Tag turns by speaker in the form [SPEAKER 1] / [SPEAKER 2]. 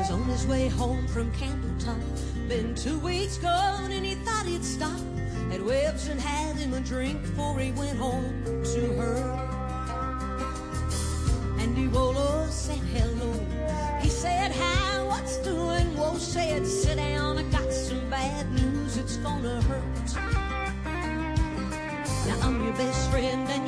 [SPEAKER 1] was on his way home from Campbelltown. Been 2 weeks gone and he thought he'd stop at Webb's and had him a drink before he went home to her. Andy Wolo said hello. He said, hi, what's doing? Whoa said, sit down, I got some bad news, it's gonna hurt. Now I'm your best friend and